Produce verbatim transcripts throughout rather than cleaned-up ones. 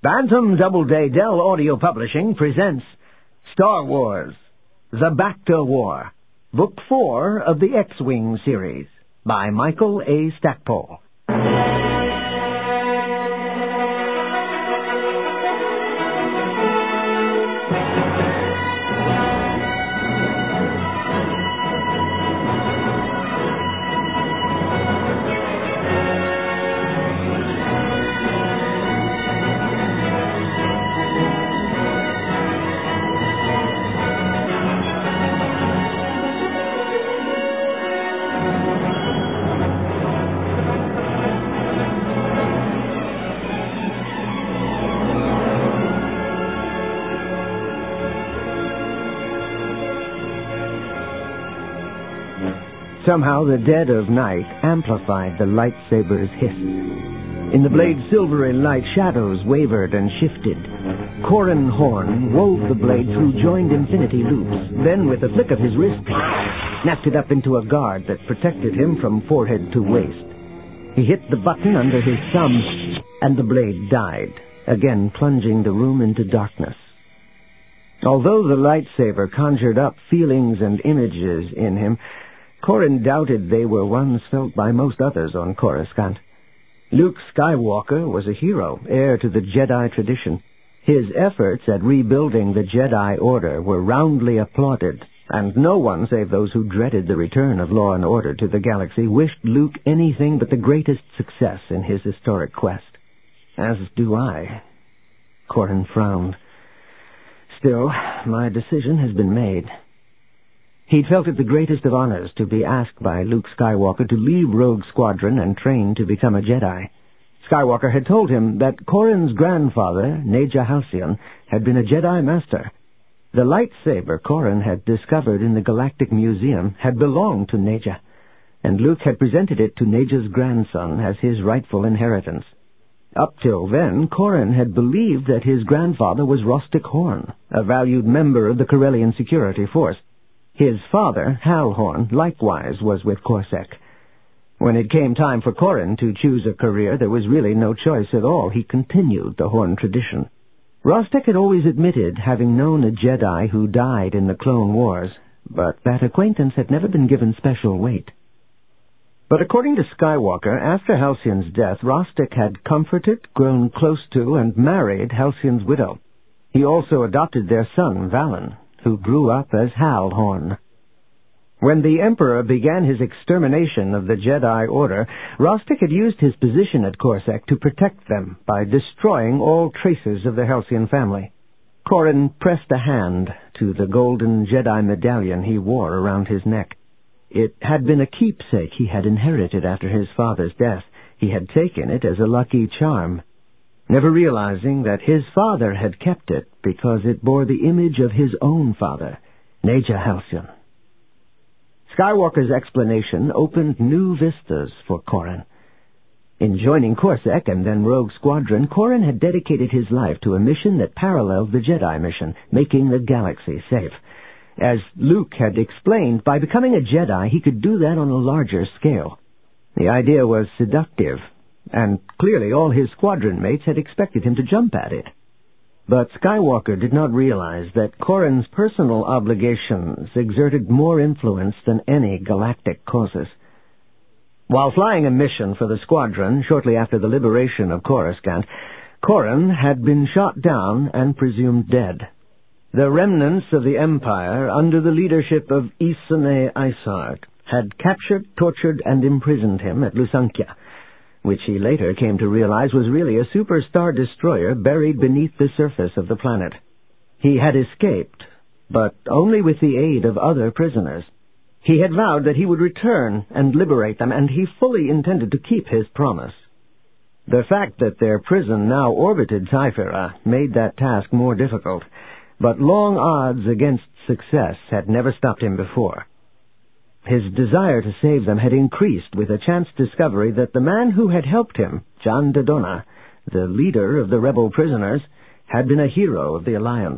Bantam Doubleday Dell Audio Publishing presents Star Wars, The Bacta War, Book four of the X-Wing series, by Michael A. Stackpole. Somehow the dead of night amplified the lightsaber's hiss. In the blade's silvery light, shadows wavered and shifted. Corran Horn wove the blade through joined infinity loops, then with a flick of his wrist, snapped it up into a guard that protected him from forehead to waist. He hit the button under his thumb, and the blade died, again plunging the room into darkness. Although the lightsaber conjured up feelings and images in him, Corran doubted they were ones felt by most others on Coruscant. Luke Skywalker was a hero, heir to the Jedi tradition. His efforts at rebuilding the Jedi Order were roundly applauded, and no one save those who dreaded the return of law and order to the galaxy wished Luke anything but the greatest success in his historic quest. As do I. Corran frowned. Still, my decision has been made. He'd felt it the greatest of honors to be asked by Luke Skywalker to leave Rogue Squadron and train to become a Jedi. Skywalker had told him that Corran's grandfather, Neja Halcyon, had been a Jedi Master. The lightsaber Corran had discovered in the Galactic Museum had belonged to Neja, and Luke had presented it to Neja's grandson as his rightful inheritance. Up till then, Corran had believed that his grandfather was Rostic Horn, a valued member of the Corellian security force. His father, Hal Horn, likewise was with Corsac. When it came time for Corran to choose a career, there was really no choice at all. He continued the Horn tradition. Rostic had always admitted having known a Jedi who died in the Clone Wars, but that acquaintance had never been given special weight. But according to Skywalker, after Halcyon's death, Rostic had comforted, grown close to, and married Halcyon's widow. He also adopted their son, Valen, who grew up as Hal Horn. When the Emperor began his extermination of the Jedi Order, Rostic had used his position at Corsac to protect them by destroying all traces of the Halcyon family. Corran pressed a hand to the golden Jedi medallion he wore around his neck. It had been a keepsake he had inherited after his father's death. He had taken it as a lucky charm, never realizing that his father had kept it because it bore the image of his own father, Neja Halcyon. Skywalker's explanation opened new vistas for Corran. In joining Corsac and then Rogue Squadron, Corran had dedicated his life to a mission that paralleled the Jedi mission, making the galaxy safe. As Luke had explained, by becoming a Jedi, he could do that on a larger scale. The idea was seductive, and clearly all his squadron mates had expected him to jump at it. But Skywalker did not realize that Corran's personal obligations exerted more influence than any galactic causes. While flying a mission for the squadron shortly after the liberation of Coruscant, Corran had been shot down and presumed dead. The remnants of the Empire, under the leadership of Ysanne Isard, had captured, tortured, and imprisoned him at Lusankya, which he later came to realize was really a superstar destroyer buried beneath the surface of the planet. He had escaped, but only with the aid of other prisoners. He had vowed that he would return and liberate them, and he fully intended to keep his promise. The fact that their prison now orbited Typhira made that task more difficult, but long odds against success had never stopped him before. His desire to save them had increased with a chance discovery that the man who had helped him, Jan Dodonna, the leader of the rebel prisoners, had been a hero of the Alliance.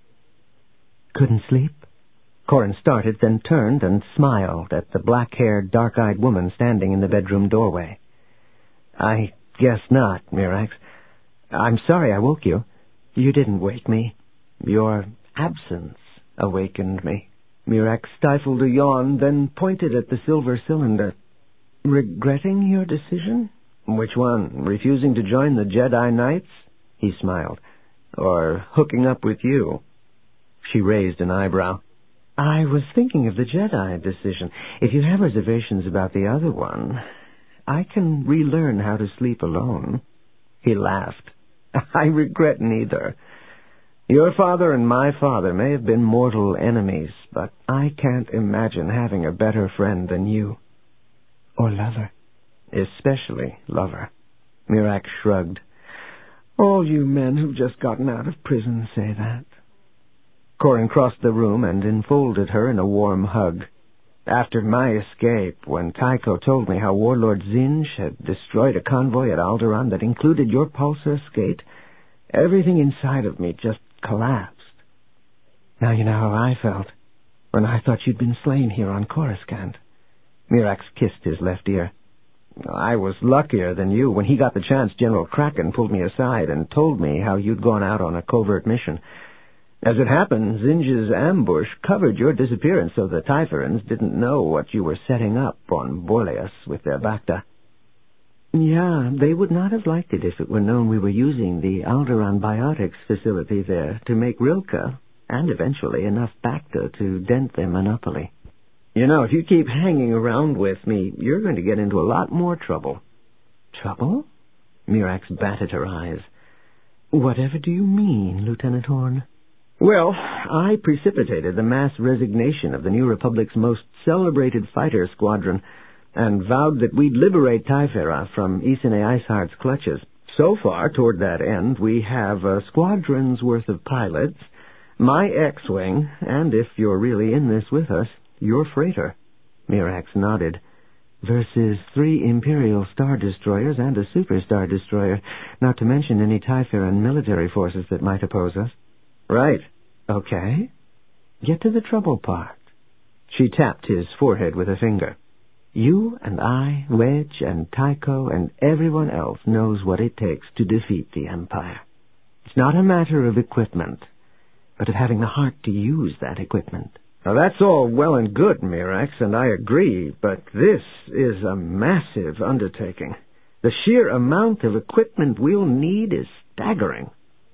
Couldn't sleep? Corran started, then turned and smiled at the black-haired, dark-eyed woman standing in the bedroom doorway. I guess not, Mirax. I'm sorry I woke you. You didn't wake me. Your absence awakened me. Mirax stifled a yawn, then pointed at the silver cylinder. Regretting your decision? Which one? Refusing to join the Jedi Knights? He smiled. Or hooking up with you? She raised an eyebrow. I was thinking of the Jedi decision. If you have reservations about the other one, I can relearn how to sleep alone. He laughed. I regret neither. Your father and my father may have been mortal enemies, but I can't imagine having a better friend than you. Or lover. Especially lover. Mirax shrugged. All you men who've just gotten out of prison say that. Corrin crossed the room and enfolded her in a warm hug. After my escape, when Tycho told me how Warlord Zinj had destroyed a convoy at Alderaan that included your pulsar skate, everything inside of me just collapsed. Now you know how I felt when I thought you'd been slain here on Coruscant. Mirax kissed his left ear. I was luckier than you. When he got the chance, General Kraken pulled me aside and told me how you'd gone out on a covert mission. As it happened, Zinj's ambush covered your disappearance, so the Typhorans didn't know what you were setting up on Borleus with their Bacta. Yeah, they would not have liked it if it were known we were using the Alderaan Biotics facility there to make Rilka, and eventually enough Bacta to dent their monopoly. You know, if you keep hanging around with me, you're going to get into a lot more trouble. Trouble? Mirax batted her eyes. Whatever do you mean, Lieutenant Horn? Well, I precipitated the mass resignation of the New Republic's most celebrated fighter squadron and vowed that we'd liberate Typhera from Isene Isard's clutches. So far, toward that end, we have a squadron's worth of pilots, my X-Wing, and if you're really in this with us, your freighter. Mirax nodded. Versus three Imperial Star Destroyers and a Super Star Destroyer, not to mention any Typheran military forces that might oppose us. Right. Okay. Get to the trouble part. She tapped his forehead with a finger. You and I, Wedge and Tycho and everyone else knows what it takes to defeat the Empire. It's not a matter of equipment, but of having the heart to use that equipment. Now, that's all well and good, Mirax, and I agree, but this is a massive undertaking. The sheer amount of equipment we'll need is staggering.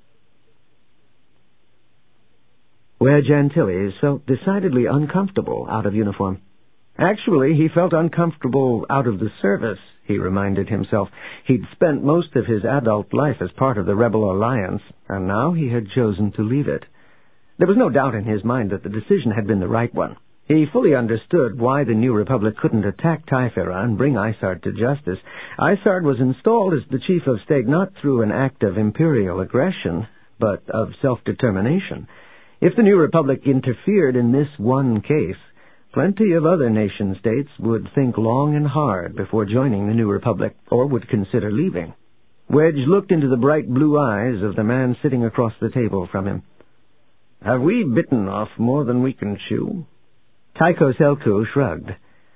Wedge Antilles felt decidedly uncomfortable out of uniform. Actually, he felt uncomfortable out of the service, he reminded himself. He'd spent most of his adult life as part of the Rebel Alliance, and now he had chosen to leave it. There was no doubt in his mind that the decision had been the right one. He fully understood why the New Republic couldn't attack Typhera and bring Isard to justice. Isard was installed as the chief of state not through an act of imperial aggression, but of self-determination. If the New Republic interfered in this one case, plenty of other nation-states would think long and hard before joining the New Republic, or would consider leaving. Wedge looked into the bright blue eyes of the man sitting across the table from him. Have we bitten off more than we can chew? Tycho Selku shrugged.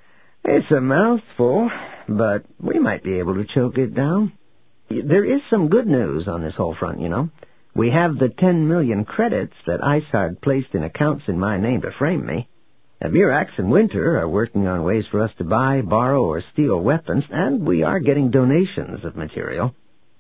It's a mouthful, but we might be able to choke it down. There is some good news on this whole front, you know. We have the ten million credits that Isard placed in accounts in my name to frame me. And Mirax and Winter are working on ways for us to buy, borrow, or steal weapons, and we are getting donations of material.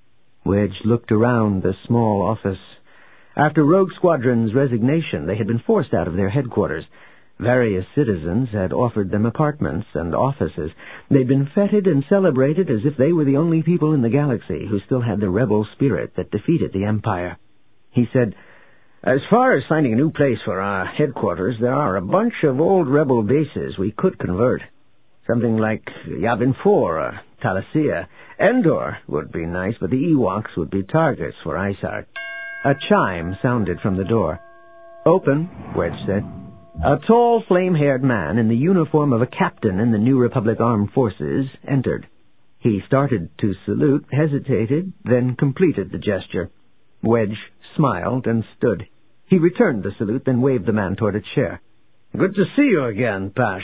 Wedge looked around the small office. After Rogue Squadron's resignation, they had been forced out of their headquarters. Various citizens had offered them apartments and offices. They'd been feted and celebrated as if they were the only people in the galaxy who still had the rebel spirit that defeated the Empire. He said, As far as finding a new place for our headquarters, there are a bunch of old rebel bases we could convert. Something like Yavin four or Talasia. Endor would be nice, but the Ewoks would be targets for Isard. A chime sounded from the door. Open, Wedge said. A tall, flame-haired man in the uniform of a captain in the New Republic Armed Forces entered. He started to salute, hesitated, then completed the gesture. Wedge smiled and stood. He returned the salute, then waved the man toward a chair. Good to see you again, Pash.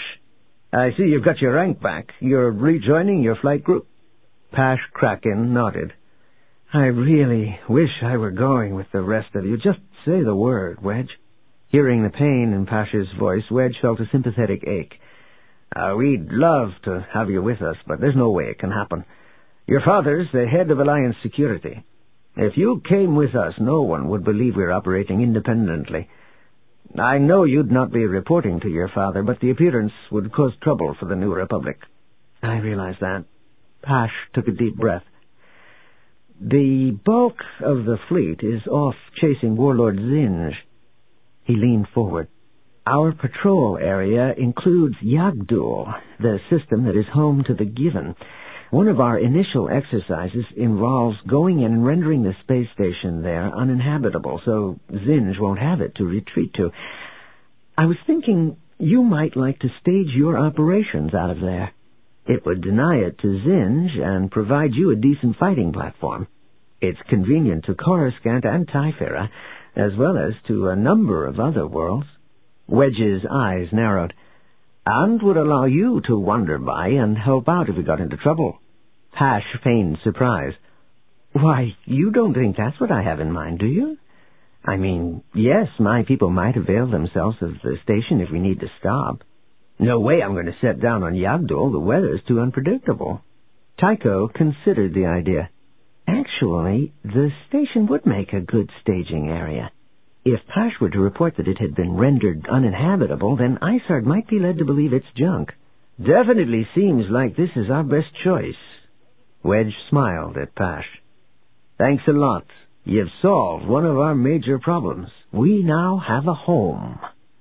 I see you've got your rank back. You're rejoining your flight group. Pash Kraken nodded. I really wish I were going with the rest of you. Just say the word, Wedge. Hearing the pain in Pasha's voice, Wedge felt a sympathetic ache. Uh, we'd love to have you with us, but there's no way it can happen. Your father's the head of Alliance Security. If you came with us, no one would believe we're operating independently. I know you'd not be reporting to your father, but the appearance would cause trouble for the New Republic. I realize that. Pash took a deep breath. The bulk of the fleet is off chasing Warlord Zinj. He leaned forward. Our patrol area includes Yagdul, the system that is home to the Given. One of our initial exercises involves going in and rendering the space station there uninhabitable, so Zinj won't have it to retreat to. I was thinking you might like to stage your operations out of there. It would deny it to Zinj and provide you a decent fighting platform. It's convenient to Coruscant and Typhera, as well as to a number of other worlds. Wedge's eyes narrowed. And would allow you to wander by and help out if we got into trouble. Pash feigned surprise. Why, you don't think that's what I have in mind, do you? I mean, yes, my people might avail themselves of the station if we need to stop. No way I'm going to set down on Yagdul. The weather's too unpredictable. Tycho considered the idea. Actually, the station would make a good staging area. If Pash were to report that it had been rendered uninhabitable, then Isard might be led to believe it's junk. Definitely seems like this is our best choice. Wedge smiled at Pash. Thanks a lot. You've solved one of our major problems. We now have a home.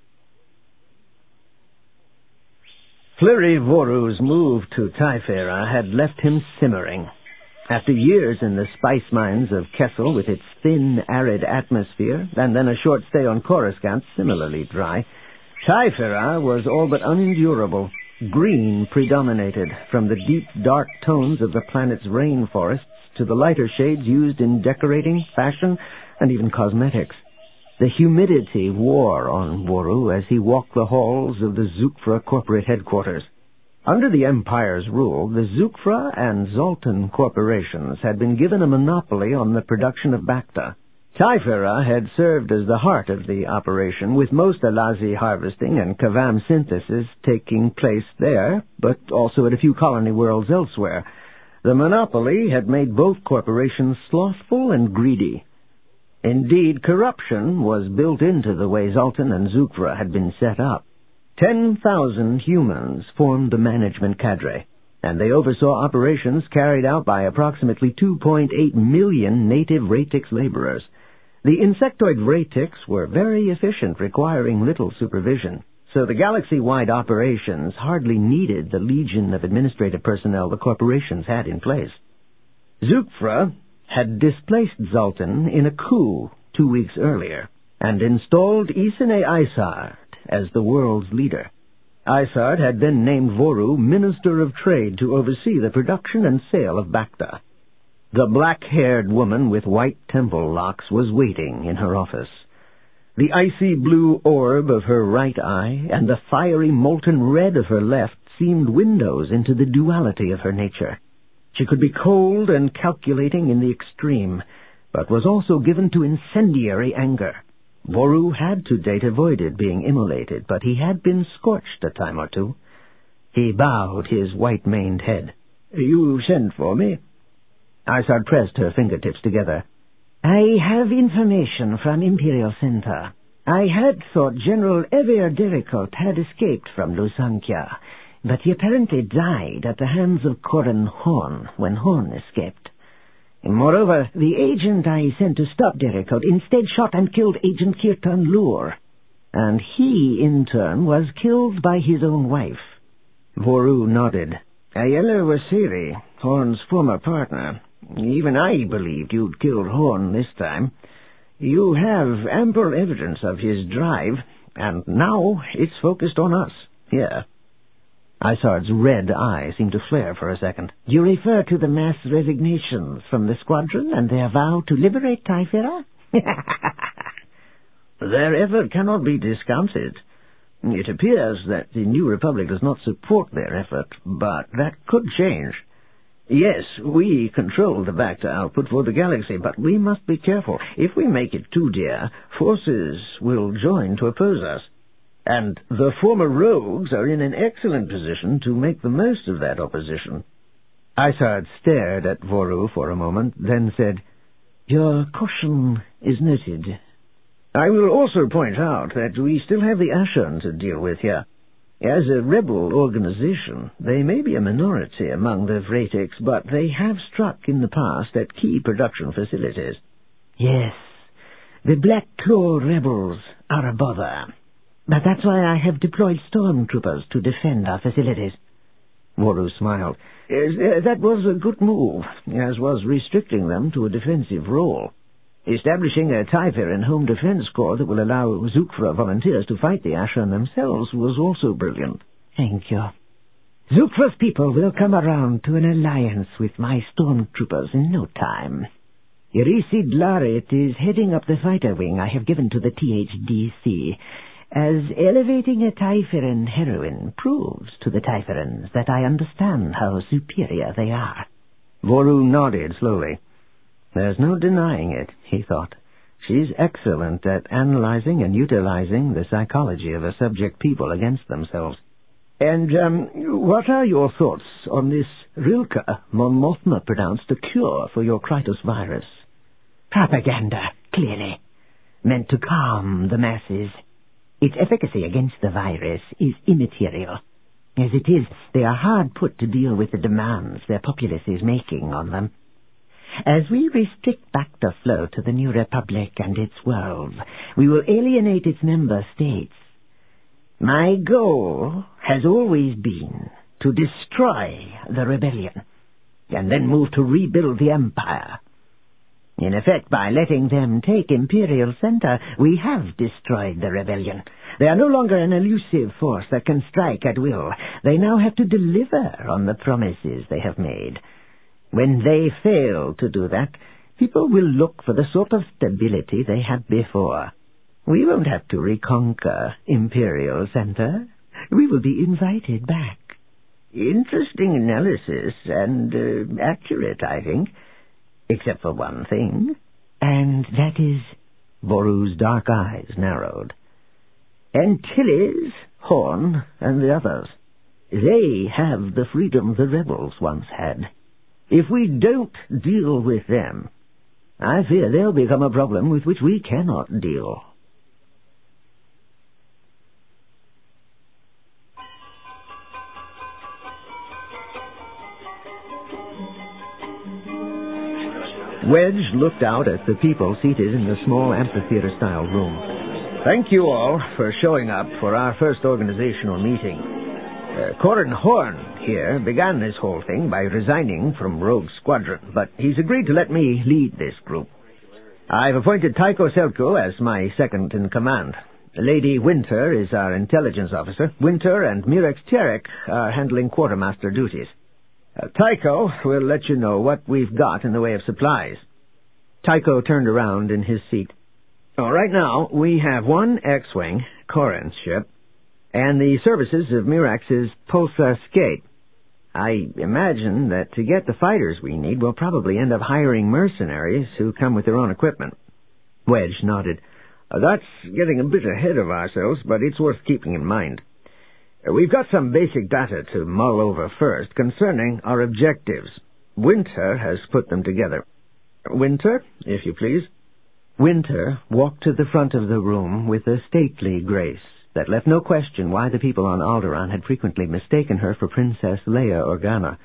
Fleury Voru's move to Typhera had left him simmering. After years in the spice mines of Kessel with its thin, arid atmosphere, and then a short stay on Coruscant, similarly dry, Typhera was all but unendurable. Green predominated, from the deep, dark tones of the planet's rainforests to the lighter shades used in decorating, fashion, and even cosmetics. The humidity wore on Voru as he walked the halls of the Zukfra corporate headquarters. Under the Empire's rule, the Zukfra and Zoltan corporations had been given a monopoly on the production of Bacta. Typhera had served as the heart of the operation, with most Alazi harvesting and Kavam synthesis taking place there, but also at a few colony worlds elsewhere. The monopoly had made both corporations slothful and greedy. Indeed, corruption was built into the way Zoltan and Zukfra had been set up. Ten thousand humans formed the management cadre, and they oversaw operations carried out by approximately two point eight million native Ratix laborers. The insectoid Ratix were very efficient, requiring little supervision, so the galaxy-wide operations hardly needed the legion of administrative personnel the corporations had in place. Zukfra had displaced Zoltan in a coup two weeks earlier, and installed Isene Isard as the world's leader. Isard had then named Voru Minister of Trade to oversee the production and sale of Bacta. The black-haired woman with white temple locks was waiting in her office. The icy blue orb of her right eye and the fiery molten red of her left seemed windows into the duality of her nature. She could be cold and calculating in the extreme, but was also given to incendiary anger. Voru had to date avoided being immolated, but he had been scorched a time or two. He bowed his white-maned head. "You sent for me?" Isard pressed her fingertips together. "I have information from Imperial Center. I had thought General Ever Derricote had escaped from Lusankya, but he apparently died at the hands of Corran Horn when Horn escaped. Moreover, the agent I sent to stop Derricote instead shot and killed Agent Kirtan Lur, and he, in turn, was killed by his own wife." Voru nodded. "Ayala Wasiri, Horn's former partner. Even I believed you'd killed Horn this time. You have ample evidence of his drive, and now it's focused on us, here." Isard's red eye seemed to flare for a second. "You refer to the mass resignations from the squadron and their vow to liberate Typhera?" "Their effort cannot be discounted. It appears that the New Republic does not support their effort, but that could change. Yes, we control the Bacta output for the galaxy, but we must be careful. If we make it too dear, forces will join to oppose us. And the former rogues are in an excellent position to make the most of that opposition. Isard stared at Voru for a moment, then said, "Your caution is noted. I will also point out that we still have the Ashen to deal with here. As a rebel organization, they may be a minority among the Vratics, but they have struck in the past at key production facilities." "Yes, the Black Claw rebels are a bother. But that's why I have deployed stormtroopers to defend our facilities." Voru smiled. "That was a good move, as was restricting them to a defensive role. Establishing a Typheran home defense corps that will allow Zukfra volunteers to fight the Ashen themselves was also brilliant." "Thank you. Zukfra's people will come around to an alliance with my stormtroopers in no time. Irisid Larit is heading up the fighter wing I have given to the T H D C, as elevating a Typheran heroine proves to the Typherans that I understand how superior they are." Voru nodded slowly. There's no denying it, he thought. She's excellent at analyzing and utilizing the psychology of a subject people against themselves. "And um, what are your thoughts on this Rilke Mon Mothma pronounced a cure for your Krytos virus?" "Propaganda, clearly. Meant to calm the masses. Its efficacy against the virus is immaterial. As it is, they are hard put to deal with the demands their populace is making on them. As we restrict Bacta flow to the New Republic and its worlds, we will alienate its member states. My goal has always been to destroy the rebellion, and then move to rebuild the Empire. In effect, by letting them take Imperial Center, we have destroyed the rebellion. They are no longer an elusive force that can strike at will. They now have to deliver on the promises they have made. When they fail to do that, people will look for the sort of stability they had before. We won't have to reconquer Imperial Center. We will be invited back." "Interesting analysis, and uh, accurate, I think. Except for one thing." "And that is?" Voru's dark eyes narrowed. "Antilles, Horn, and the others. They have the freedom the rebels once had. If we don't deal with them, I fear they'll become a problem with which we cannot deal." Wedge looked out at the people seated in the small amphitheater-style room. "Thank you all for showing up for our first organizational meeting. Uh, Corin Horn here began this whole thing by resigning from Rogue Squadron, but he's agreed to let me lead this group. I've appointed Tycho Selko as my second-in-command. Lady Winter is our intelligence officer. Winter and Mirex Terek are handling quartermaster duties. Uh, Tycho will let you know what we've got in the way of supplies." Tycho turned around in his seat. Oh, right now, we have one X-Wing, Corin's ship, and the services of Mirax's Pulsar Skate. I imagine that to get the fighters we need, we'll probably end up hiring mercenaries who come with their own equipment. Wedge nodded. Uh, that's getting a bit ahead of ourselves, but it's worth keeping in mind. We've got some basic data to mull over first concerning our objectives. Winter has put them together. Winter, if you please. Winter walked to the front of the room with a stately grace that left no question why the people on Alderaan had frequently mistaken her for Princess Leia Organa.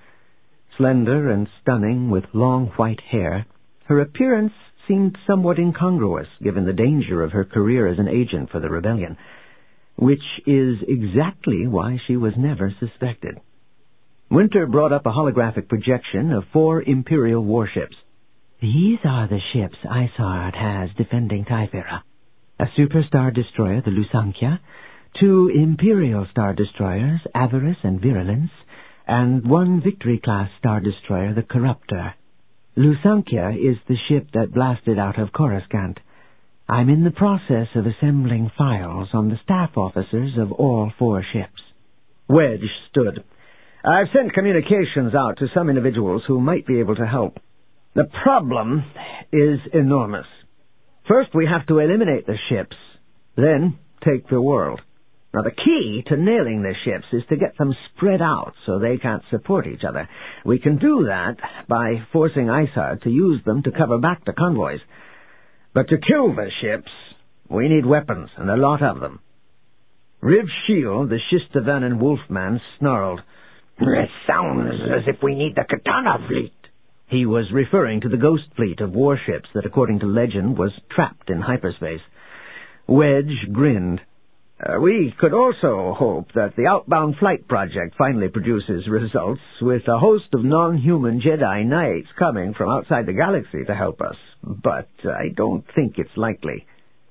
Slender and stunning with long white hair, her appearance seemed somewhat incongruous given the danger of her career as an agent for the rebellion, which is exactly why she was never suspected. Winter brought up a holographic projection of four Imperial warships. "These are the ships Isard has defending Typhera. A Super Star Destroyer, the Lusankya, two Imperial Star Destroyers, Avarice and Virulence, and one Victory-class Star Destroyer, the Corruptor. Lusankya is the ship that blasted out of Coruscant. I'm in the process of assembling files on the staff officers of all four ships." Wedge stood. I've sent communications out to some individuals who might be able to help. The problem is enormous. First, we have to eliminate the ships, then take the world. Now, the key to nailing the ships is to get them spread out so they can't support each other. We can do that by forcing Isard to use them to cover back the convoys. But to kill the ships, we need weapons, and a lot of them. Riv Shield, the Shistavanen Wolfman, snarled. It sounds as if we need the Katana fleet. He was referring to the ghost fleet of warships that, according to legend, was trapped in hyperspace. Wedge grinned. Uh, we could also hope that the Outbound Flight Project finally produces results, with a host of non-human Jedi Knights coming from outside the galaxy to help us. But I don't think it's likely.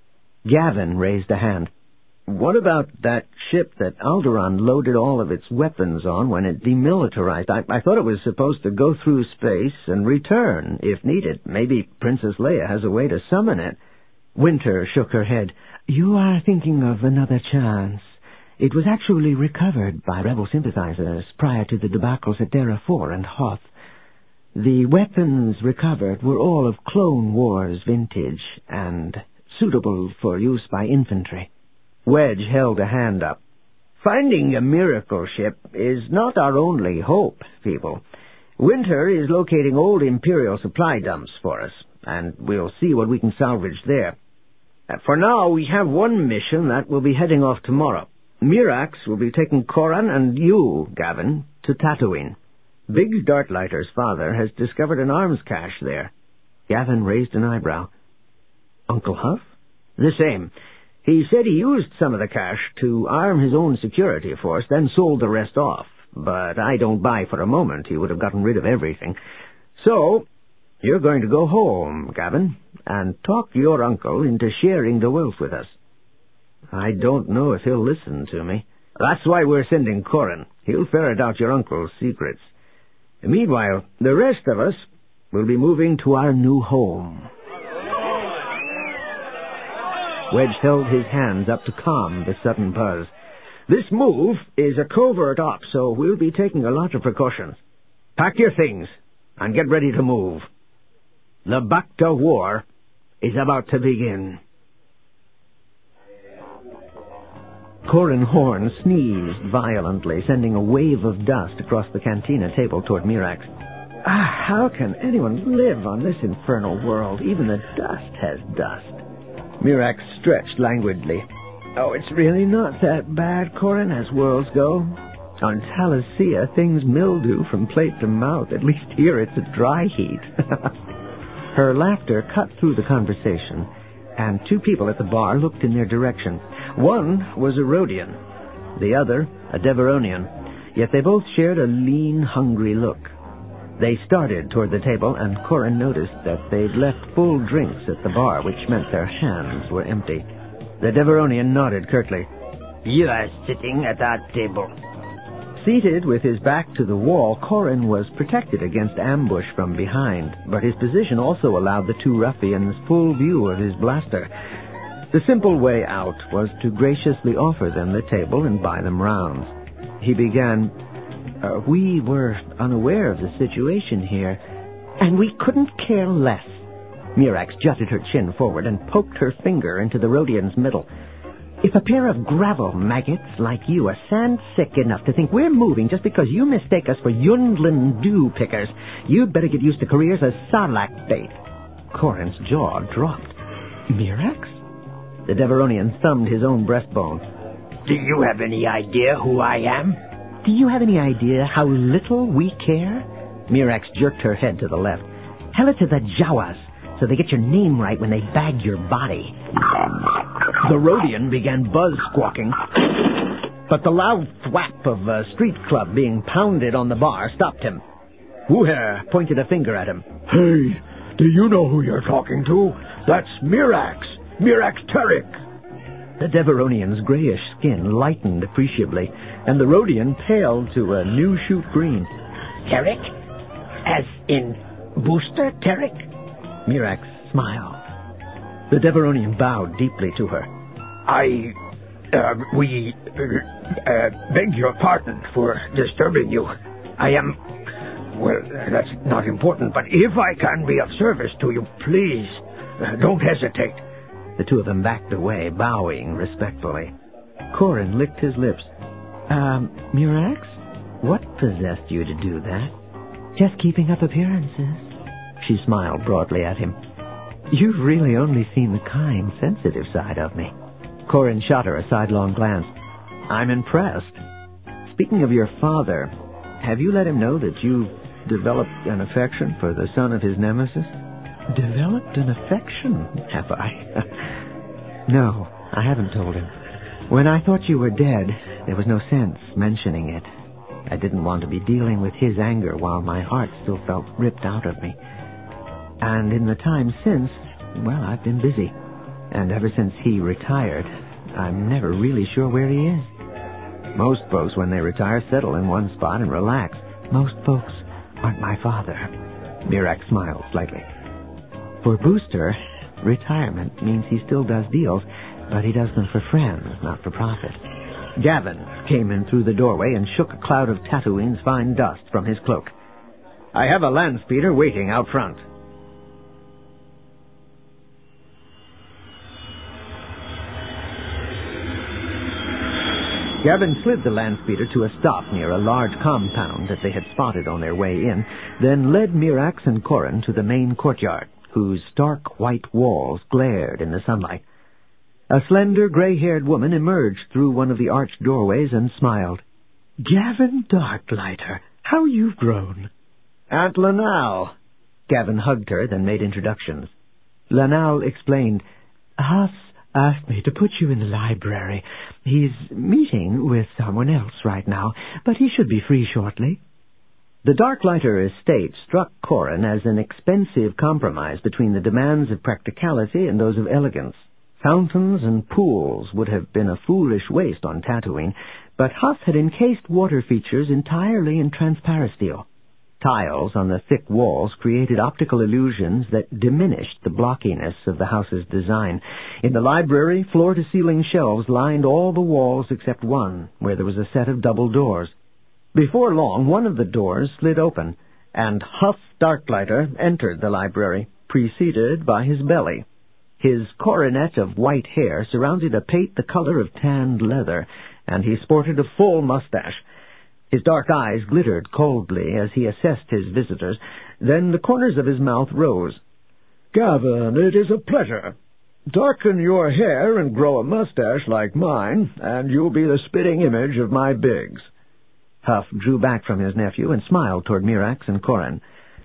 Gavin raised a hand. What about that ship that Alderaan loaded all of its weapons on when it demilitarized? I, I thought it was supposed to go through space and return, if needed. Maybe Princess Leia has a way to summon it. Winter shook her head. You are thinking of another chance. It was actually recovered by rebel sympathizers prior to the debacles at Dara four and Hoth. The weapons recovered were all of Clone Wars vintage and suitable for use by infantry. Wedge held a hand up. Finding a miracle ship is not our only hope, people. Winter is locating old Imperial supply dumps for us, and we'll see what we can salvage there. For now, we have one mission that will be heading off tomorrow. Mirax will be taking Corran and you, Gavin, to Tatooine. Biggs Dartlighter's father has discovered an arms cache there. Gavin raised an eyebrow. Uncle Huff? The same. He said he used some of the cash to arm his own security force, then sold the rest off. But I don't buy for a moment he would have gotten rid of everything. So, you're going to go home, Gavin, and talk your uncle into sharing the wealth with us. I don't know if he'll listen to me. That's why we're sending Corran. He'll ferret out your uncle's secrets. Meanwhile, the rest of us will be moving to our new home. Wedge held his hands up to calm the sudden buzz. This move is a covert op, so we'll be taking a lot of precautions. Pack your things and get ready to move. The Bacta War is about to begin. Corran Horn sneezed violently, sending a wave of dust across the cantina table toward Mirax. Ah, how can anyone live on this infernal world? Even the dust has dust. Mirax stretched languidly. Oh, it's really not that bad, Corran, as worlds go. On Talicia, things mildew from plate to mouth. At least here it's a dry heat. Her laughter cut through the conversation, and two people at the bar looked in their direction. One was a Rodian, the other a Deveronian, yet they both shared a lean, hungry look. They started toward the table, and Corran noticed that they'd left full drinks at the bar, which meant their hands were empty. The Deveronian nodded curtly. You are sitting at that table. Seated with his back to the wall, Corran was protected against ambush from behind, but his position also allowed the two ruffians full view of his blaster. The simple way out was to graciously offer them the table and buy them rounds. He began, uh, we were unaware of the situation here, and we couldn't care less. Mirax jutted her chin forward and poked her finger into the Rodian's middle. If a pair of gravel maggots like you are sand-sick enough to think we're moving just because you mistake us for Yundlin dew pickers, you'd better get used to careers as Sarlacc bait. Corran's jaw dropped. Mirax? The Deveronian thumbed his own breastbone. Do you have any idea who I am? Do you have any idea how little we care? Mirax jerked her head to the left. Tell it to the Jawas, so they get your name right when they bag your body. The Rodian began buzz-squawking, but the loud thwap of a street club being pounded on the bar stopped him. Wuher pointed a finger at him. Hey, do you know who you're talking to? That's Mirax, Mirax Terrik. The Deveronian's grayish skin lightened appreciably, and the Rodian paled to a new shoot green. Terrik? As in Booster Terrik? Mirax smiled. The Deveronian bowed deeply to her. I Uh, we uh, uh, beg your pardon for disturbing you. I am... Well, that's not important, but if I can be of service to you, please, uh, don't hesitate. The two of them backed away, bowing respectfully. Corin licked his lips. Um, Mirax? What possessed you to do that? Just keeping up appearances. She smiled broadly at him. You've really only seen the kind, sensitive side of me. Corin shot her a sidelong glance. I'm impressed. Speaking of your father, have you let him know that you've developed an affection for the son of his nemesis? Developed an affection, have I? No, I haven't told him. When I thought you were dead, there was no sense mentioning it. I didn't want to be dealing with his anger while my heart still felt ripped out of me. And in the time since, well, I've been busy. And ever since he retired, I'm never really sure where he is. Most folks, when they retire, settle in one spot and relax. Most folks aren't my father. Mirax smiled slightly. For Booster, retirement means he still does deals, but he does them for friends, not for profit. Gavin came in through the doorway and shook a cloud of Tatooine's fine dust from his cloak. I have a land speeder waiting out front. Gavin slid the land speeder to a stop near a large compound that they had spotted on their way in, then led Mirax and Corin to the main courtyard, whose stark white walls glared in the sunlight. A slender, gray-haired woman emerged through one of the arched doorways and smiled. Gavin Darklighter, how you've grown. Aunt Lanal. Gavin hugged her, then made introductions. Lanal explained, Huss asked me to put you in the library. He's meeting with someone else right now, but he should be free shortly. The Darklighter estate struck Corin as an expensive compromise between the demands of practicality and those of elegance. Fountains and pools would have been a foolish waste on Tatooine, but Huss had encased water features entirely in transparisteel. Tiles on the thick walls created optical illusions that diminished the blockiness of the house's design. In the library, floor-to-ceiling shelves lined all the walls except one, where there was a set of double doors. Before long, one of the doors slid open, and Huss Darklighter entered the library, preceded by his belly. His coronet of white hair surrounded a pate the color of tanned leather, and he sported a full mustache. His dark eyes glittered coldly as he assessed his visitors. Then the corners of his mouth rose. Gavin, it is a pleasure. Darken your hair and grow a mustache like mine, and you'll be the spitting image of my Biggs. Huff drew back from his nephew and smiled toward Mirax and Corin.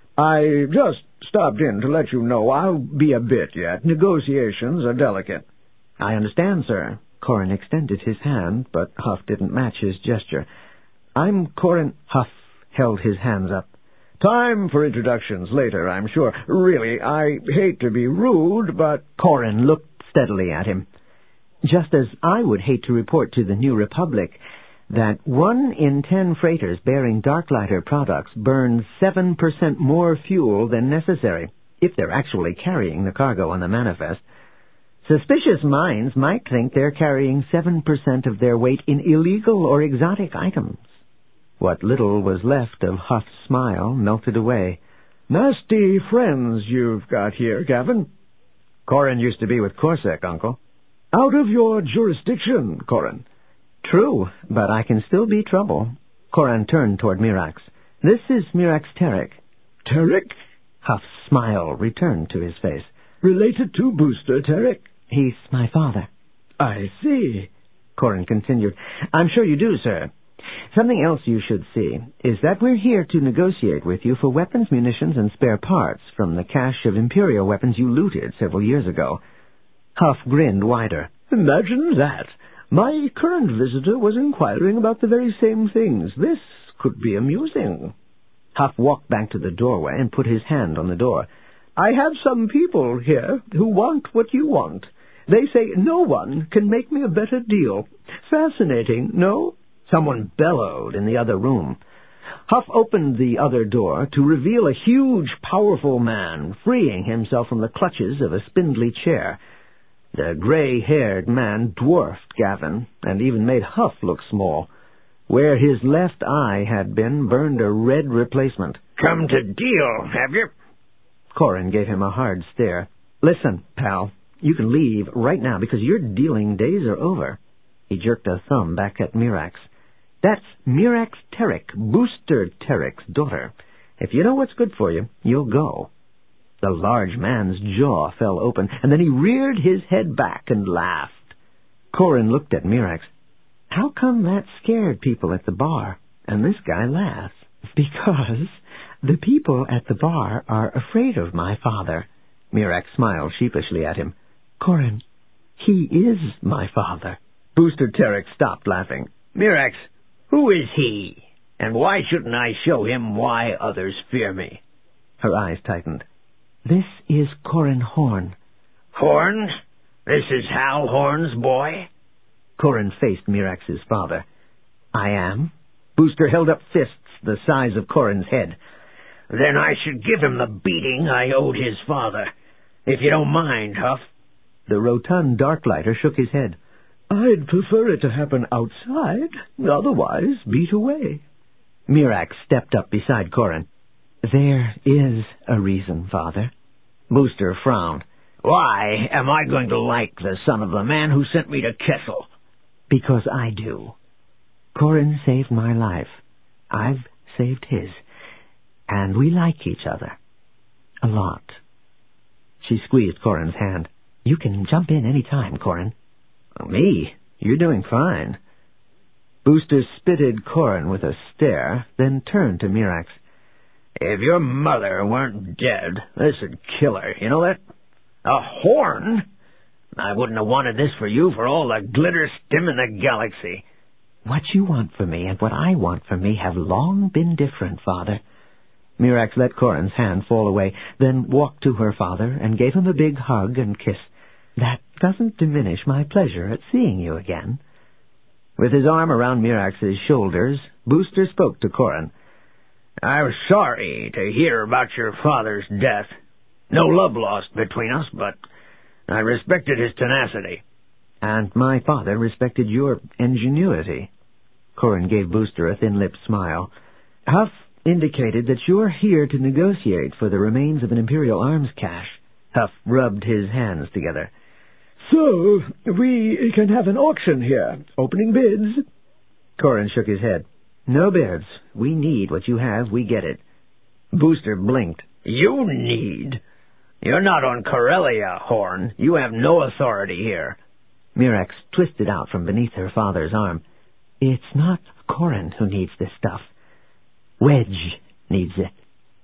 I just stopped in to let you know I'll be a bit yet. Negotiations are delicate. I understand, sir. Corin extended his hand, but Huff didn't match his gesture. I'm Corin. Huff held his hands up. Time for introductions later, I'm sure. Really, I hate to be rude, but... Corin looked steadily at him. Just as I would hate to report to the New Republic that one in ten freighters bearing Darklighter products burn seven percent more fuel than necessary, if they're actually carrying the cargo on the manifest. Suspicious minds might think they're carrying seven percent of their weight in illegal or exotic items. What little was left of Huff's smile melted away. Nasty friends you've got here, Gavin. Corin used to be with Corsac, Uncle. Out of your jurisdiction, Corin. True, but I can still be trouble. Corin turned toward Mirax. This is Mirax Terek. Terek? Huff's smile returned to his face. Related to Booster Terek? He's my father. I see. Corin continued. I'm sure you do, sir. Something else you should see is that we're here to negotiate with you for weapons, munitions, and spare parts from the cache of Imperial weapons you looted several years ago. Huff grinned wider. Imagine that. My current visitor was inquiring about the very same things. This could be amusing. Huff walked back to the doorway and put his hand on the door. I have some people here who want what you want. They say no one can make me a better deal. Fascinating, no? Someone bellowed in the other room. Huff opened the other door to reveal a huge, powerful man, freeing himself from the clutches of a spindly chair. The gray-haired man dwarfed Gavin, and even made Huff look small. Where his left eye had been burned a red replacement. Come to deal, have you? Corin gave him a hard stare. Listen, pal, you can leave right now because your dealing days are over. He jerked a thumb back at Mirax. That's Mirax Terek, Booster Terek's daughter. If you know what's good for you, you'll go. The large man's jaw fell open, and then he reared his head back and laughed. Corin looked at Mirax. How come that scared people at the bar, and this guy laughs? Because the people at the bar are afraid of my father. Mirax smiled sheepishly at him. Corin, he is my father. Booster Terek stopped laughing. Mirax, who is he? And why shouldn't I show him why others fear me? Her eyes tightened. This is Corin Horn. Horn? This is Hal Horn's boy? Corin faced Mirax's father. I am. Booster held up fists the size of Corin's head. Then I should give him the beating I owed his father. If you don't mind, Huff. The rotund Darklighter shook his head. I'd prefer it to happen outside. Otherwise, beat away. Mirax stepped up beside Corin. There is a reason, Father. Booster frowned. Why am I going to like the son of the man who sent me to Kessel? Because I do. Corin saved my life. I've saved his. And we like each other. A lot. She squeezed Corin's hand. You can jump in any time, Corin. Oh, me? You're doing fine. Booster spitted Corin with a stare, then turned to Mirax. If your mother weren't dead, this'd kill her. You know that? A horn? I wouldn't have wanted this for you for all the glitter stim in the galaxy. What you want for me and what I want for me have long been different, Father. Mirax let Corin's hand fall away, then walked to her father and gave him a big hug and kiss. That doesn't diminish my pleasure at seeing you again. With his arm around Mirax's shoulders, Booster spoke to Corin. I'm sorry to hear about your father's death. No love lost between us, but I respected his tenacity. And my father respected your ingenuity. Corin gave Booster a thin-lipped smile. Huff indicated that you're here to negotiate for the remains of an Imperial arms cache. Huff rubbed his hands together. So, we can have an auction here. Opening bids. Corin shook his head. No bids. We need what you have. We get it. Booster blinked. You need? You're not on Corellia, Horn. You have no authority here. Mirax twisted out from beneath her father's arm. It's not Corin who needs this stuff. Wedge needs it.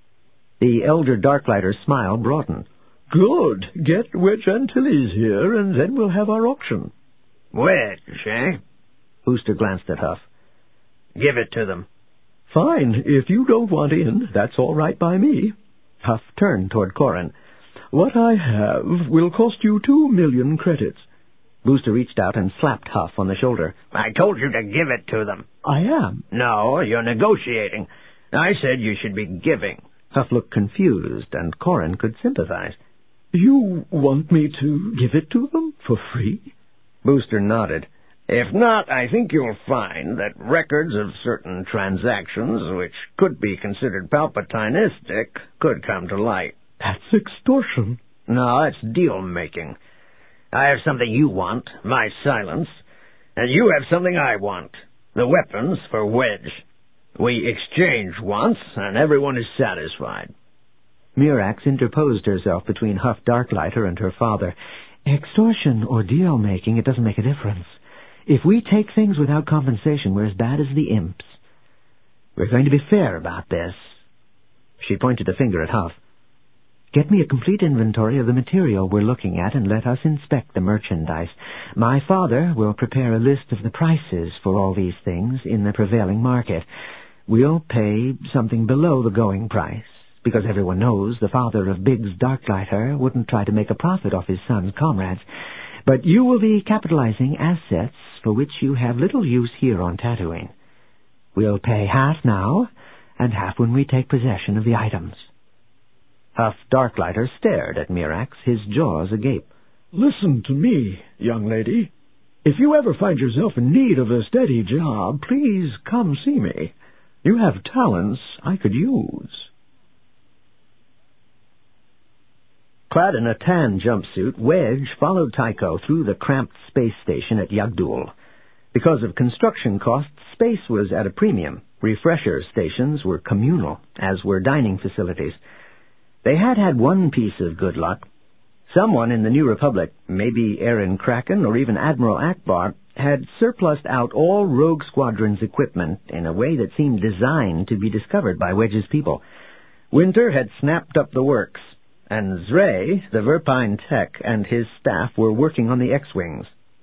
The elder Darklighter's smile broadened. Good. Get Wedge Antilles here, and then we'll have our auction. Wedge, eh? Booster glanced at Huff. Give it to them. Fine. If you don't want in, that's all right by me. Huff turned toward Corin. What I have will cost you two million credits. Booster reached out and slapped Huff on the shoulder. I told you to give it to them. I am. No, you're negotiating. I said you should be giving. Huff looked confused, and Corin could sympathize. You want me to give it to them for free? Booster nodded. If not, I think you'll find that records of certain transactions, which could be considered Palpatinistic, could come to light. That's extortion. No, it's deal-making. I have something you want, my silence, and you have something I want, the weapons for Wedge. We exchange once, and everyone is satisfied. Mirax interposed herself between Huff Darklighter and her father. Extortion or deal-making, it doesn't make a difference. If we take things without compensation, we're as bad as the imps. We're going to be fair about this. She pointed a finger at Huff. Get me a complete inventory of the material we're looking at and let us inspect the merchandise. My father will prepare a list of the prices for all these things in the prevailing market. We'll pay something below the going price, because everyone knows the father of Biggs Darklighter wouldn't try to make a profit off his son's comrades. But you will be capitalizing assets for which you have little use here on Tatooine. We'll pay half now, and half when we take possession of the items. Huff Darklighter stared at Mirax, his jaws agape. Listen to me, young lady. If you ever find yourself in need of a steady job, please come see me. You have talents I could use. Clad in a tan jumpsuit, Wedge followed Tycho through the cramped space station at Yagdul. Because of construction costs, space was at a premium. Refresher stations were communal, as were dining facilities. They had had one piece of good luck. Someone in the New Republic, maybe Aaron Kraken or even Admiral Akbar, had surplused out all Rogue Squadron's equipment in a way that seemed designed to be discovered by Wedge's people. Winter had snapped up the works, and Zray, the Verpine tech, and his staff were working on the X-Wings.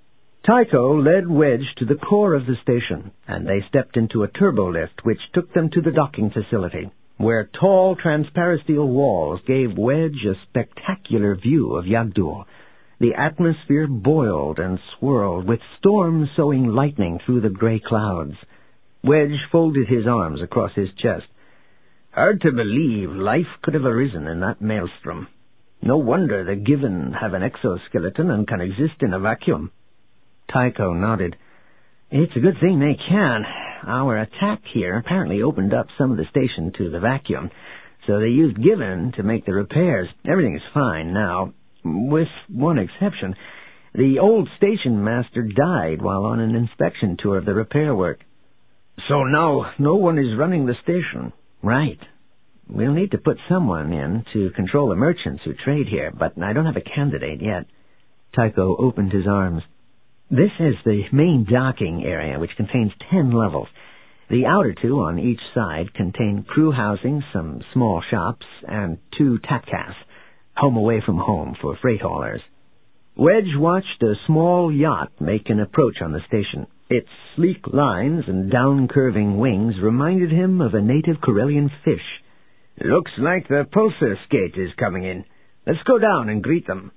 Tycho led Wedge to the core of the station, and they stepped into a turbolift which took them to the docking facility, where tall, transparent steel walls gave Wedge a spectacular view of Yagdul. The atmosphere boiled and swirled, with storms sowing lightning through the gray clouds. Wedge folded his arms across his chest. Hard to believe life could have arisen in that maelstrom. No wonder the Given have an exoskeleton and can exist in a vacuum. Tycho nodded. It's a good thing they can. Our attack here apparently opened up some of the station to the vacuum, so they used Given to make the repairs. Everything is fine now, with one exception. The old station master died while on an inspection tour of the repair work. So now no one is running the station? Right. We'll need to put someone in to control the merchants who trade here, but I don't have a candidate yet. Tycho opened his arms. This is the main docking area, which contains ten levels. The outer two on each side contain crew housing, some small shops, and two tatkas, home away from home for freight haulers. Wedge watched a small yacht make an approach on the station. Its sleek lines and down-curving wings reminded him of a native Corellian fish. Looks like the Pulsar Skate is coming in. Let's go down and greet them.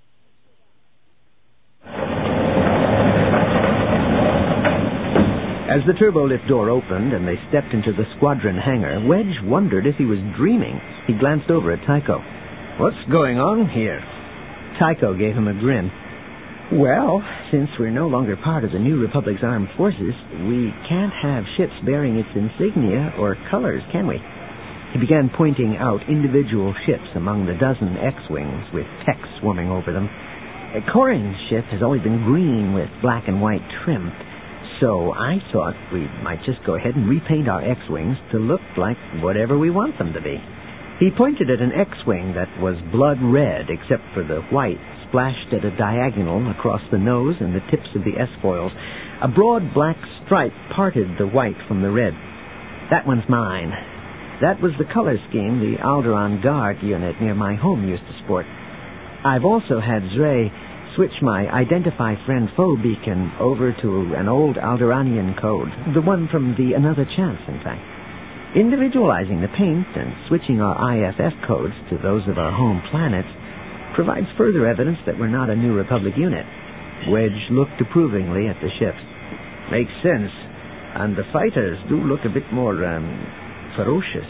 As the turbolift door opened and they stepped into the squadron hangar, Wedge wondered if he was dreaming. He glanced over at Tycho. What's going on here? Tycho gave him a grin. Well, since we're no longer part of the New Republic's armed forces, we can't have ships bearing its insignia or colors, can we? He began pointing out individual ships among the dozen X-Wings with tech swarming over them. Corin's ship has always been green with black and white trim, so I thought we might just go ahead and repaint our X-Wings to look like whatever we want them to be. He pointed at an X-Wing that was blood red except for the white splashed at a diagonal across the nose and the tips of the S-foils. A broad black stripe parted the white from the red. That one's mine. That was the color scheme the Alderaan Guard unit near my home used to sport. I've also had Zray switch my Identify Friend Foe beacon over to an old Alderaanian code, the one from the Another Chance, in fact. Individualizing the paint and switching our I F F codes to those of our home planets provides further evidence that we're not a New Republic unit. Wedge looked approvingly at the ships. Makes sense. And the fighters do look a bit more, um, ferocious.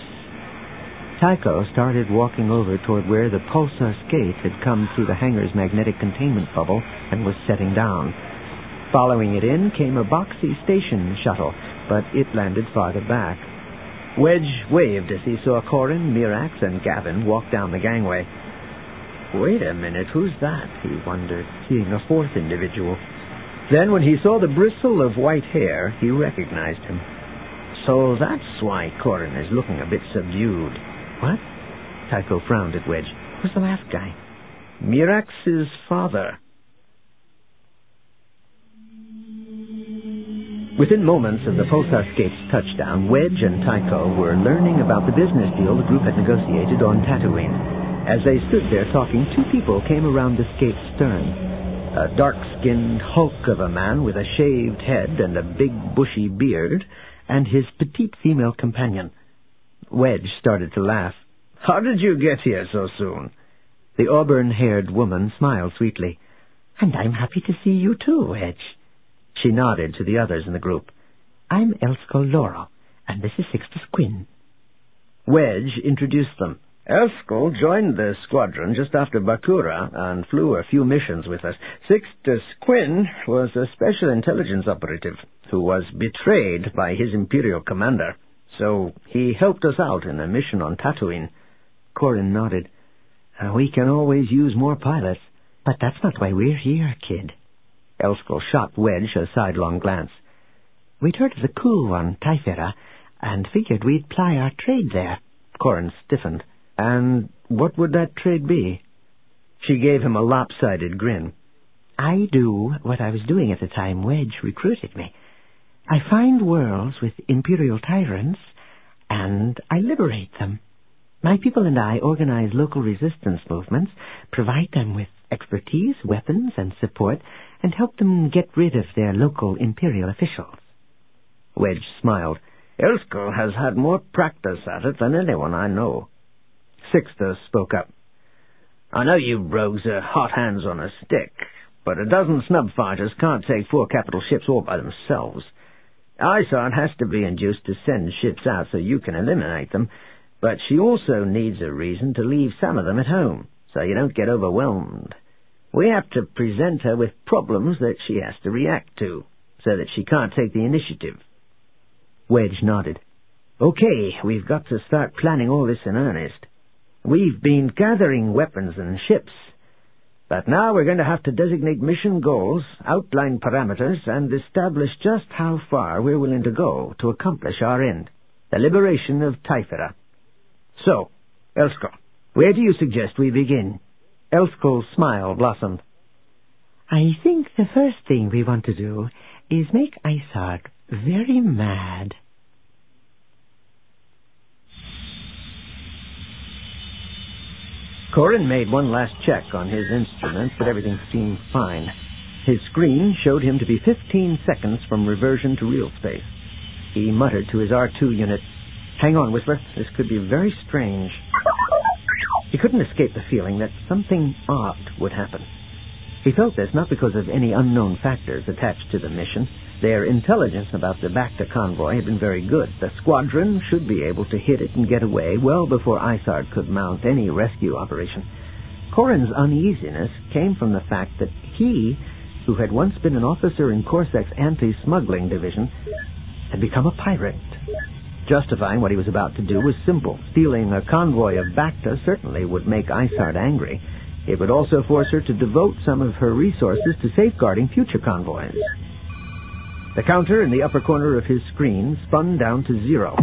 Tycho started walking over toward where the Pulsar Skate had come through the hangar's magnetic containment bubble and was setting down. Following it in came a boxy station shuttle, but it landed farther back. Wedge waved as he saw Corin, Mirax, and Gavin walk down the gangway. Wait a minute, who's that? He wondered, seeing a fourth individual. Then, when he saw the bristle of white hair, he recognized him. So that's why Corin is looking a bit subdued. What? Tycho frowned at Wedge. Who's the last guy? Mirax's father. Within moments of the Pulsar Skate's touchdown, Wedge and Tycho were learning about the business deal the group had negotiated on Tatooine. As they stood there talking, two people came around the Skate's stern. A dark-skinned hulk of a man with a shaved head and a big bushy beard, and his petite female companion. Wedge started to laugh. How did you get here so soon? The auburn-haired woman smiled sweetly. And I'm happy to see you too, Wedge. She nodded to the others in the group. I'm Elsko Loro, and this is Sixtus Quinn. Wedge introduced them. Elskell joined the squadron just after Bakura and flew a few missions with us. Sixtus Quinn was a special intelligence operative who was betrayed by his Imperial commander, so he helped us out in a mission on Tatooine. Corrin nodded. Uh, we can always use more pilots. But that's not why we're here, kid. Elskell shot Wedge a sidelong glance. We'd heard of the coup on Taifera and figured we'd ply our trade there. Corrin stiffened. And what would that trade be? She gave him a lopsided grin. I do what I was doing at the time Wedge recruited me. I find worlds with Imperial tyrants, and I liberate them. My people and I organize local resistance movements, provide them with expertise, weapons, and support, and help them get rid of their local Imperial officials. Wedge smiled. Elskell has had more practice at it than anyone I know. Sixtus spoke up. I know you rogues are hot hands on a stick, but a dozen snub fighters can't take four capital ships all by themselves. Isard has to be induced to send ships out so you can eliminate them, but she also needs a reason to leave some of them at home, so you don't get overwhelmed. We have to present her with problems that she has to react to, so that she can't take the initiative. Wedge nodded. Okay, we've got to start planning all this in earnest. We've been gathering weapons and ships, but now we're going to have to designate mission goals, outline parameters, and establish just how far we're willing to go to accomplish our end, the liberation of Taifera. So, Elskell, where do you suggest we begin? Elskell's smile blossomed. I think the first thing we want to do is make Isard very mad. Corrin made one last check on his instruments, but everything seemed fine. His screen showed him to be fifteen seconds from reversion to real space. He muttered to his R two unit, "Hang on, Whistler. This could be very strange." He couldn't escape the feeling that something odd would happen. He felt this not because of any unknown factors attached to the mission. Their intelligence about the Bacta convoy had been very good. The squadron should be able to hit it and get away well before Isard could mount any rescue operation. Corrin's uneasiness came from the fact that he, who had once been an officer in Corsax's anti-smuggling division, had become a pirate. Justifying what he was about to do was simple. Stealing a convoy of Bacta certainly would make Isard angry. It would also force her to devote some of her resources to safeguarding future convoys. The counter in the upper corner of his screen spun down to zero.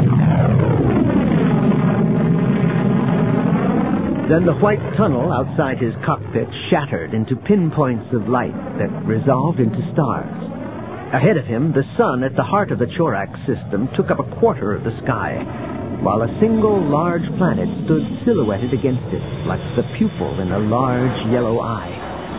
Then the white tunnel outside his cockpit shattered into pinpoints of light that resolved into stars. Ahead of him, the sun at the heart of the Chorak system took up a quarter of the sky, while a single large planet stood silhouetted against it, like the pupil in a large yellow eye.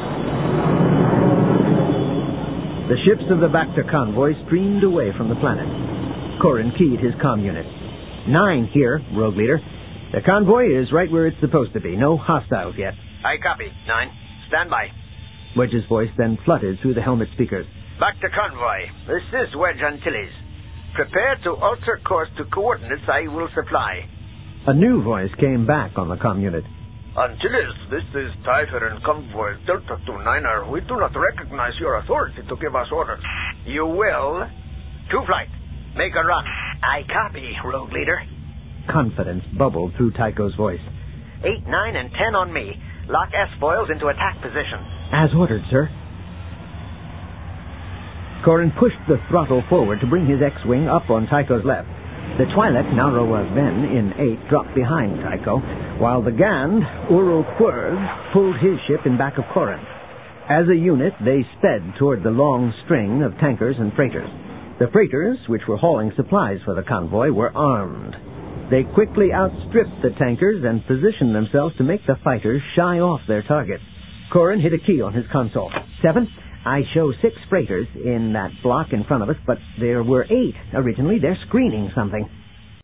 The ships of the Bacta convoy streamed away from the planet. Corrin keyed his comm unit. Nine here, Rogue Leader. The convoy is right where it's supposed to be. No hostiles yet. I copy. Nine. Stand by. Wedge's voice then flooded through the helmet speakers. Bacta convoy. This is Wedge Antilles. Prepare to alter course to coordinates I will supply. A new voice came back on the comm unit. Antilles, this is Taifera Convoy Delta two niner. We do not recognize your authority to give us orders. You will. To flight. Make a run. I copy, Rogue Leader. Confidence bubbled through Tycho's voice. Eight, nine, and ten on me. Lock S-foils into attack position. As ordered, sir. Corrin pushed the throttle forward to bring his X-wing up on Tycho's left. The Twi'lek, Naroa Ven, in eight, dropped behind Tycho, while the Gand, Uru Quirg, pulled his ship in back of Corrin. As a unit, they sped toward the long string of tankers and freighters. The freighters, which were hauling supplies for the convoy, were armed. They quickly outstripped the tankers and positioned themselves to make the fighters shy off their target. Corrin hit a key on his console. Seven, I show six freighters in that block in front of us, but there were eight originally. They're screening something.